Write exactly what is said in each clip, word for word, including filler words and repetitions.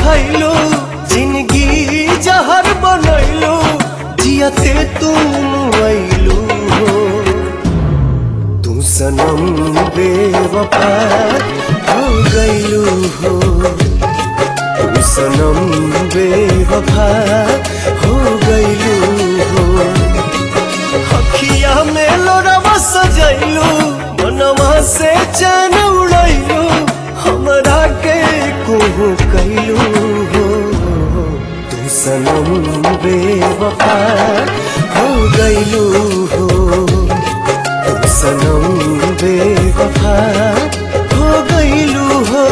खैलो जिंदगी जहर बनैलो जियते तुम ऐलो तू सनम बेवफा हो गइलो हो तू सनम बेवफा हो गइलो हो अखिया में लोरवा सजैलो मनवा से चैन उड़ैलो हमरा के कोहू कैलो हो तू सनम बेवफा हो गइलो हो तू सनम बेवफा हो गइलो हो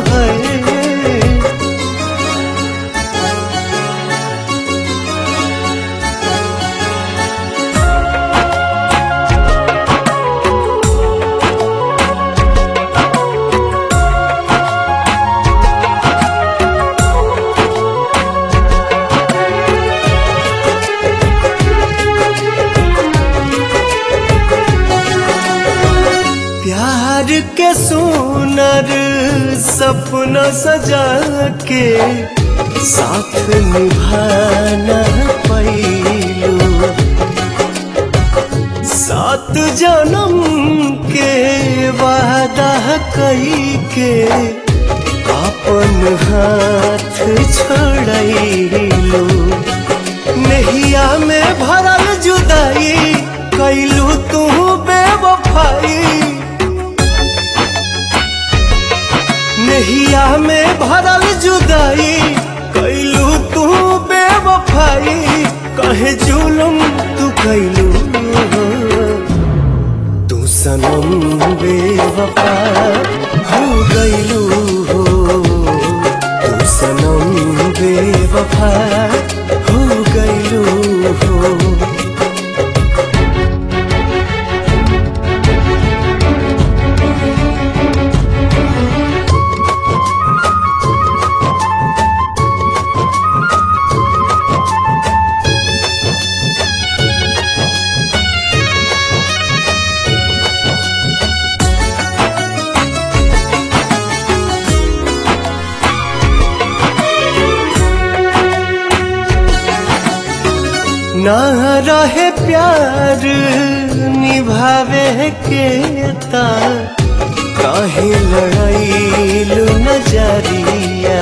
प्यार के सुनर सपना सजा के साथ निभाना पैलो सात जन्म के वादा कई के अपन हाथ छोड़ैलो नहिया में भरल जुदाई कैलू तू बेवफाई नहिया में भरल जुदाई कैलू तू बेवफाई कहे जुलुम तू कैलू तू सनम बेवफा हो गइलू हो तू सनम बेवफा हो गइलू हो ना रहे प्यार निभावे के ता काहे लड़ाइलू नजरिया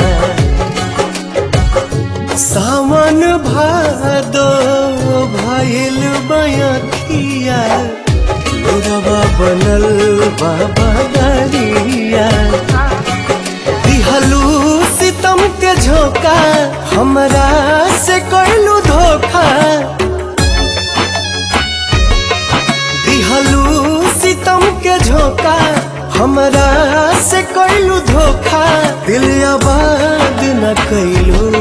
सावन भादो भइल बयखिया लोरवा बनल बाबा दरिया दिहलू सितम के झोंका हमरा से कैलू धोखा दिहलू सितम के झोंका हमरा से कैलू धोखा दिल आबाद न कैलू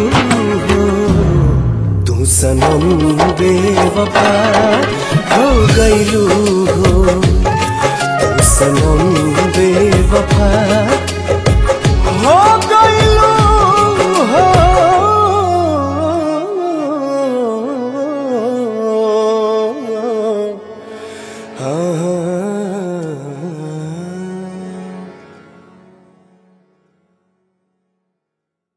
तू सनम बेवफा हो गइलू हो तू सनम बेवफा हो गइलू हो हाँ।